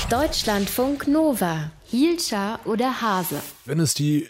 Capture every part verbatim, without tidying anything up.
Deutschlandfunk Nova. Hielscher oder Hase? Wenn es die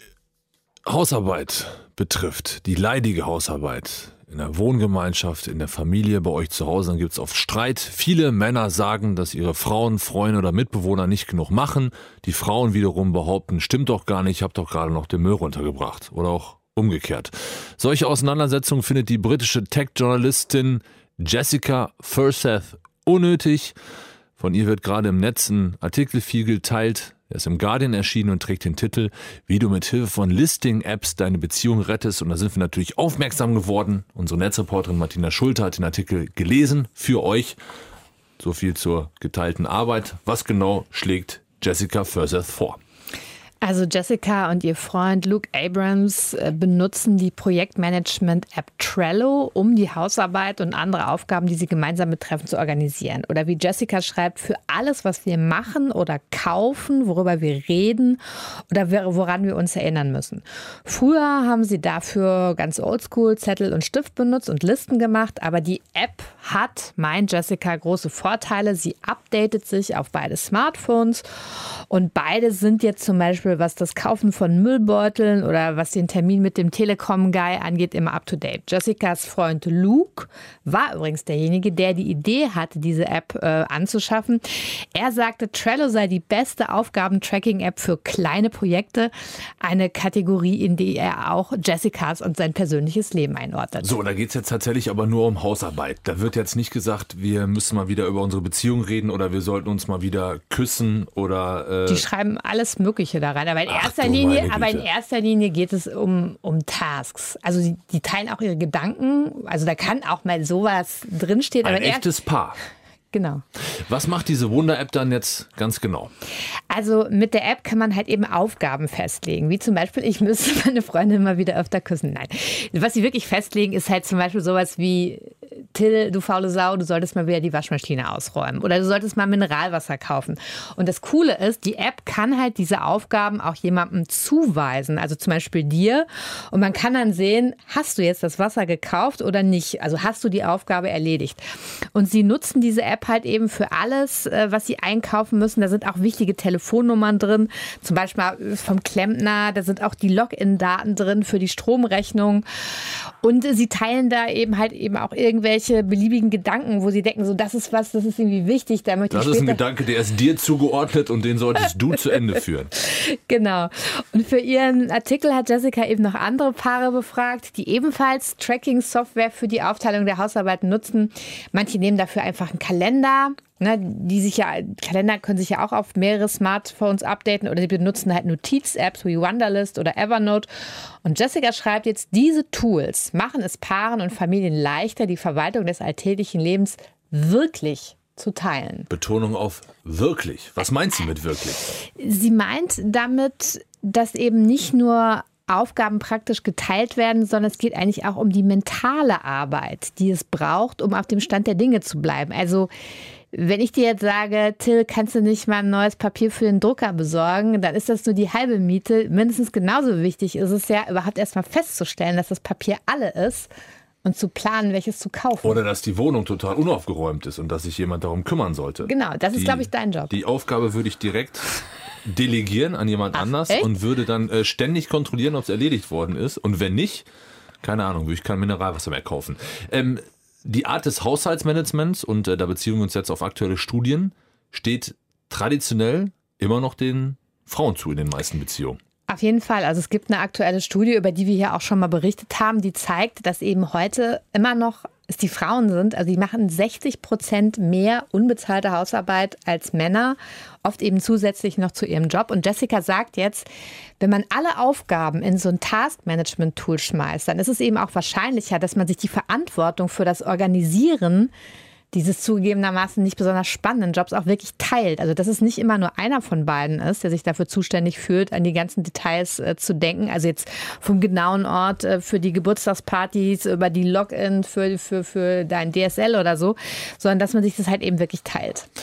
Hausarbeit betrifft, die leidige Hausarbeit in der Wohngemeinschaft, in der Familie, bei euch zu Hause, dann gibt es oft Streit. Viele Männer sagen, dass ihre Frauen, Freunde oder Mitbewohner nicht genug machen. Die Frauen wiederum behaupten, stimmt doch gar nicht, ich habe doch gerade noch den Müll runtergebracht. Oder auch umgekehrt. Solche Auseinandersetzungen findet die britische Tech-Journalistin Jessica Furseth unnötig. Von ihr wird gerade im Netz ein Artikel viel geteilt. Er ist im Guardian erschienen und trägt den Titel "Wie du mit Hilfe von Listing-Apps deine Beziehung rettest". Und da sind wir natürlich aufmerksam geworden. Unsere Netzreporterin Martina Schulte hat den Artikel gelesen für euch. So viel zur geteilten Arbeit. Was genau schlägt Jessica Furseth vor? Also Jessica und ihr Freund Luke Abrams benutzen die Projektmanagement-App Trello, um die Hausarbeit und andere Aufgaben, die sie gemeinsam betreffen, zu organisieren. Oder wie Jessica schreibt, für alles, was wir machen oder kaufen, worüber wir reden oder woran wir uns erinnern müssen. Früher haben sie dafür ganz oldschool Zettel und Stift benutzt und Listen gemacht, aber die App hat, meint Jessica, große Vorteile. Sie updatet sich auf beide Smartphones und beide sind jetzt zum Beispiel, was das Kaufen von Müllbeuteln oder was den Termin mit dem Telekom-Guy angeht, immer up-to-date. Jessicas Freund Luke war übrigens derjenige, der die Idee hatte, diese App äh, anzuschaffen. Er sagte, Trello sei die beste Aufgaben-Tracking-App für kleine Projekte. Eine Kategorie, in die er auch Jessicas und sein persönliches Leben einordnet. So, da geht es jetzt tatsächlich aber nur um Hausarbeit. Da wird jetzt nicht gesagt, wir müssen mal wieder über unsere Beziehung reden oder wir sollten uns mal wieder küssen oder... Äh die schreiben alles Mögliche da rein. Aber in, Ach, erster Linie, aber in erster Linie geht es um, um Tasks. Also die, die teilen auch ihre Gedanken. Also da kann auch mal sowas drinstehen. Ein aber echtes erst, Paar. Genau. Was macht diese Wunder-App dann jetzt ganz genau? Also mit der App kann man halt eben Aufgaben festlegen. Wie zum Beispiel, ich müsste meine Freundin mal wieder öfter küssen. Nein. Was sie wirklich festlegen, ist halt zum Beispiel sowas wie: Till, du faule Sau, du solltest mal wieder die Waschmaschine ausräumen. Oder du solltest mal Mineralwasser kaufen. Und das Coole ist, die App kann halt diese Aufgaben auch jemandem zuweisen. Also zum Beispiel dir. Und man kann dann sehen, hast du jetzt das Wasser gekauft oder nicht? Also hast du die Aufgabe erledigt? Und sie nutzen diese App halt eben für alles, was sie einkaufen müssen. Da sind auch wichtige Telefonnummern drin, zum Beispiel vom Klempner. Da sind auch die Login-Daten drin für die Stromrechnung. Und sie teilen da eben halt eben auch irgendwelche beliebigen Gedanken, wo sie denken, so das ist was, das ist irgendwie wichtig. Da möchte das ich ist ein Gedanke, der ist dir zugeordnet und den solltest du zu Ende führen. Genau. Und für ihren Artikel hat Jessica eben noch andere Paare befragt, die ebenfalls Tracking-Software für die Aufteilung der Hausarbeiten nutzen. Manche nehmen dafür einfach einen Kalender. Ne, die sich ja, Kalender können sich ja auch auf mehrere Smartphones updaten oder sie benutzen halt Notiz-Apps wie Wunderlist oder Evernote. Und Jessica schreibt jetzt, diese Tools machen es Paaren und Familien leichter, die Verwaltung des alltäglichen Lebens wirklich zu teilen. Betonung auf wirklich. Was meint sie mit wirklich? Sie meint damit, dass eben nicht nur Aufgaben praktisch geteilt werden, sondern es geht eigentlich auch um die mentale Arbeit, die es braucht, um auf dem Stand der Dinge zu bleiben. Also wenn ich dir jetzt sage, Till, kannst du nicht mal ein neues Papier für den Drucker besorgen, dann ist das nur die halbe Miete. Mindestens genauso wichtig ist es ja, überhaupt erstmal festzustellen, dass das Papier alle ist und zu planen, welches zu kaufen. Oder dass die Wohnung total unaufgeräumt ist und dass sich jemand darum kümmern sollte. Genau, das ist, glaube ich, dein Job. Die Aufgabe würde ich direkt delegieren an jemand Ach, anders echt? Und würde dann äh, ständig kontrollieren, ob es erledigt worden ist. Und wenn nicht, keine Ahnung, würde ich kein Mineralwasser mehr kaufen. Ähm, die Art des Haushaltsmanagements, und äh, da beziehen wir uns jetzt auf aktuelle Studien, steht traditionell immer noch den Frauen zu in den meisten Beziehungen. Auf jeden Fall. Also es gibt eine aktuelle Studie, über die wir hier auch schon mal berichtet haben, die zeigt, dass eben heute immer noch es die Frauen sind. Also die machen sechzig Prozent mehr unbezahlte Hausarbeit als Männer, oft eben zusätzlich noch zu ihrem Job. Und Jessica sagt jetzt, wenn man alle Aufgaben in so ein Task-Management-Tool schmeißt, dann ist es eben auch wahrscheinlicher, dass man sich die Verantwortung für das Organisieren dieses zugegebenermaßen nicht besonders spannenden Jobs auch wirklich teilt. Also dass es nicht immer nur einer von beiden ist, der sich dafür zuständig fühlt, an die ganzen Details äh, zu denken. Also jetzt vom genauen Ort äh, für die Geburtstagspartys, über die Login für, für, für dein D S L oder so, sondern dass man sich das halt eben wirklich teilt. Ich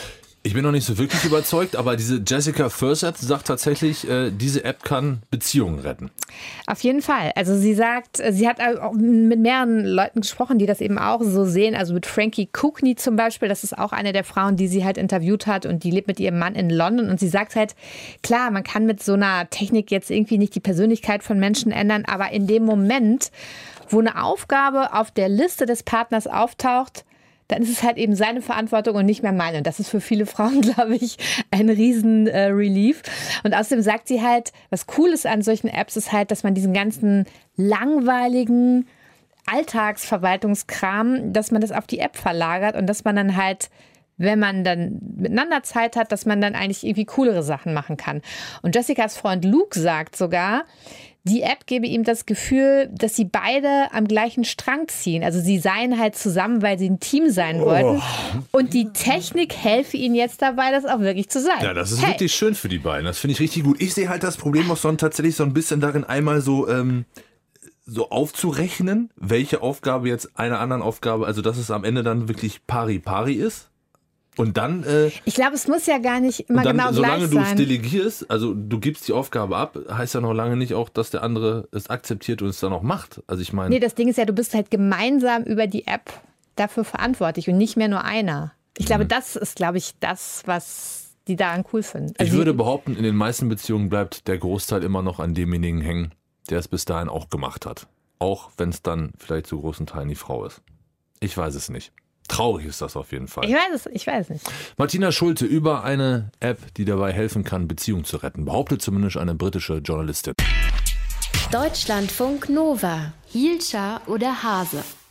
Ich bin noch nicht so wirklich überzeugt, aber diese Jessica Furseth sagt tatsächlich, äh, diese App kann Beziehungen retten. Auf jeden Fall. Also sie sagt, sie hat auch mit mehreren Leuten gesprochen, die das eben auch so sehen. Also mit Frankie Cookney zum Beispiel, das ist auch eine der Frauen, die sie halt interviewt hat und die lebt mit ihrem Mann in London. Und sie sagt halt, klar, man kann mit so einer Technik jetzt irgendwie nicht die Persönlichkeit von Menschen ändern, aber in dem Moment, wo eine Aufgabe auf der Liste des Partners auftaucht, dann ist es halt eben seine Verantwortung und nicht mehr meine. Und das ist für viele Frauen, glaube ich, ein riesen äh, Relief. Und außerdem sagt sie halt, was cool ist an solchen Apps, ist halt, dass man diesen ganzen langweiligen Alltagsverwaltungskram, dass man das auf die App verlagert und dass man dann halt, wenn man dann miteinander Zeit hat, dass man dann eigentlich irgendwie coolere Sachen machen kann. Und Jessicas Freund Luke sagt sogar, die App gebe ihm das Gefühl, dass sie beide am gleichen Strang ziehen. Also sie seien halt zusammen, weil sie ein Team sein wollten. Oh. Und die Technik helfe ihnen jetzt dabei, das auch wirklich zu sein. Ja, das ist hey. wirklich schön für die beiden. Das finde ich richtig gut. Ich sehe halt das Problem auch so tatsächlich so ein bisschen darin, einmal so, ähm, so aufzurechnen, welche Aufgabe jetzt einer anderen Aufgabe, also dass es am Ende dann wirklich pari-pari ist. Und dann. Äh, ich glaube, es muss ja gar nicht immer dann, genau gleich sein. Solange du es delegierst, also du gibst die Aufgabe ab, heißt ja noch lange nicht auch, dass der andere es akzeptiert und es dann auch macht. Also ich meine. Nee, das Ding ist ja, du bist halt gemeinsam über die App dafür verantwortlich und nicht mehr nur einer. Ich glaube, mhm. das ist, glaube ich, das, was die daran cool finden. Also ich würde behaupten, in den meisten Beziehungen bleibt der Großteil immer noch an demjenigen hängen, der es bis dahin auch gemacht hat. Auch wenn es dann vielleicht zu großen Teilen die Frau ist. Ich weiß es nicht. Traurig ist das auf jeden Fall. Ich weiß es, ich weiß nicht. Martina Schulte über eine App, die dabei helfen kann, Beziehungen zu retten, behauptet zumindest eine britische Journalistin. Deutschlandfunk Nova. Hielscher oder Hase?